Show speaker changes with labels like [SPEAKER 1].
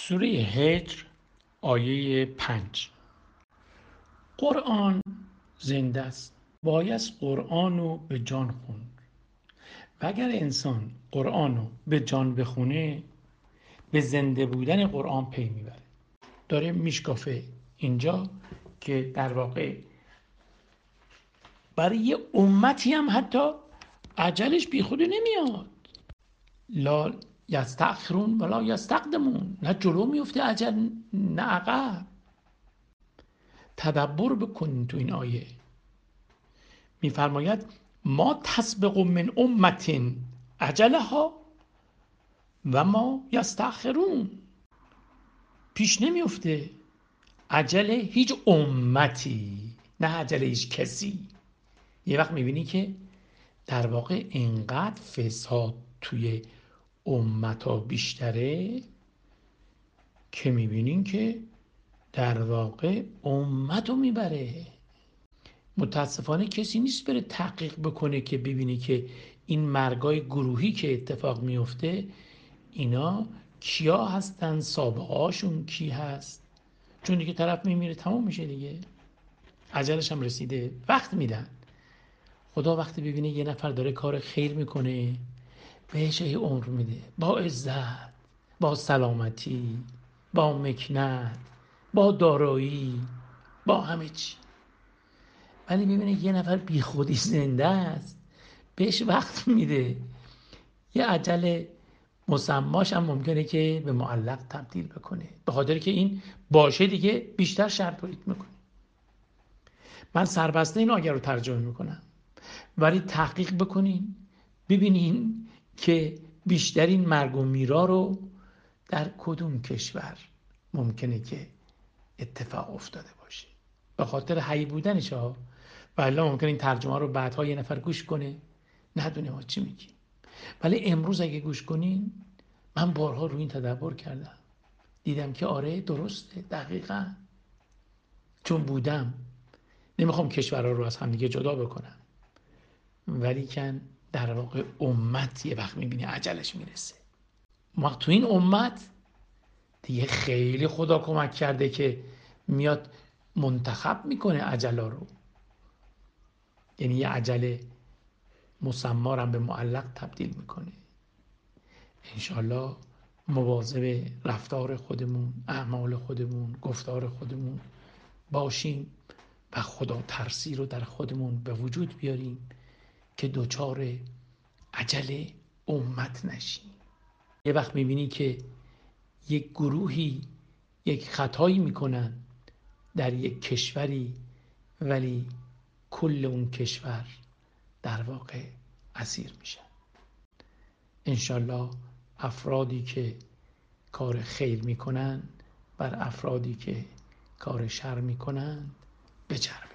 [SPEAKER 1] سوره هجر آیه 5. قرآن زنده است، باید قرآن رو به جان خوند و اگر انسان قرآن رو به جان بخونه به زنده بودن قرآن پی میبره. داره میشکافه اینجا که در واقع برای یه امتی هم حتی عجلش بی خود نمیاد. لا یستأخرون ولا یستقدمون، نه جلو میفته عجل نه عقب. تدبر بکنین تو این آیه. میفرماید ما تسبق من امت اجلها و ما یستأخرون. پیش نمیفته عجل هیچ امتی، نه عجل هیچ کسی. یه وقت میبینی که در واقع اینقدر فساد توی امتا بیشتره که میبینین که در واقع امتو میبره. متاسفانه کسی نیست بره تحقیق بکنه که ببینی که این مرگای گروهی که اتفاق میفته اینا کیا هستن، سابقه هاشون کی هست. چون دیگه طرف میمیره تمام میشه دیگه، عجلش هم رسیده، وقت میدن. خدا وقتی ببینه یه نفر داره کار خیر میکنه بهش یه عمر میده، با عزت، با سلامتی، با مکنت، با دارایی، با همه چی. ولی میبینه یه نفر بی خودی زنده است بهش وقت میده، یه عجل مسماش هم ممکنه که به معلق تبدیل بکنه، به خاطر که این باشه دیگه بیشتر شر تولید میکنه. من سربسته این آیه رو ترجمه میکنم، ولی تحقیق بکنین ببینین که بیشترین مرگ و میرا رو در کدوم کشور ممکنه که اتفاق افتاده باشه، به خاطر حی بودنش ها. ولی ممکنه این ترجمه رو بعدها یه نفر گوش کنه ندونه ما چی میگیم، ولی امروز اگه گوش کنین من بارها روی این تدبر کردم، دیدم که آره درسته، دقیقاً. چون بودم، نمیخوام کشورها رو از همدیگه جدا بکنم، ولی کن در واقع امت یه وقت میبینی عجلش میرسه. ما تو این امت دیگه خیلی خدا کمک کرده که میاد منتخب میکنه عجلا رو، یعنی یه عجل مسمارم به معلق تبدیل میکنه. انشالله مواظب رفتار خودمون، اعمال خودمون، گفتار خودمون باشیم و خدا ترسی رو در خودمون به وجود بیاریم که دوچار عجل امت نشیم. یه وقت میبینی که یک گروهی یک خطایی میکنن در یک کشوری، ولی کل اون کشور در واقع اسیر میشن. انشالله افرادی که کار خیر میکنن بر افرادی که کار شر میکنن بچربن.